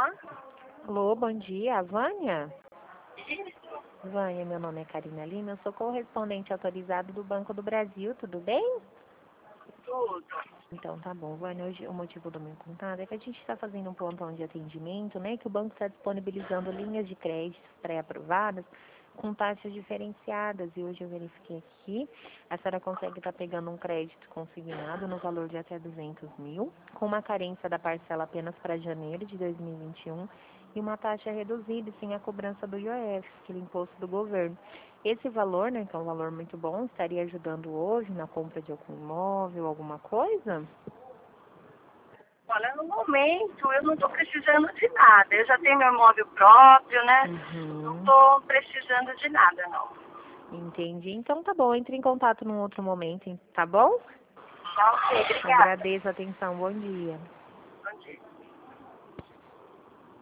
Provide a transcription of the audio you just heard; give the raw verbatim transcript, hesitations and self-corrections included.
Alô, bom dia, Vânia? Isso, Vânia, meu nome é Karina Lima, eu sou correspondente autorizado do Banco do Brasil, tudo bem? tudo. Então tá bom, Vânia, hoje o motivo do meu contato é que a gente está fazendo um plantão de atendimento, né, que o banco está disponibilizando linhas de crédito pré-aprovadas com taxas diferenciadas, e hoje eu verifiquei aqui, a senhora consegue estar pegando um crédito consignado no valor de até duzentos mil, com uma carência da parcela apenas para janeiro de dois mil e vinte e um, e uma taxa reduzida, sem a cobrança do I O F, aquele imposto do governo. Esse valor, né, que é um valor muito bom, estaria ajudando hoje na compra de algum imóvel, alguma coisa? Olha, no momento eu não estou precisando de nada. Eu já tenho meu imóvel próprio, né? Não Uhum, estou precisando de nada, não. entendi. Então tá bom, entre em contato num outro momento, hein, tá bom? Tá ok, obrigada. Agradeço a atenção, bom dia. Bom dia.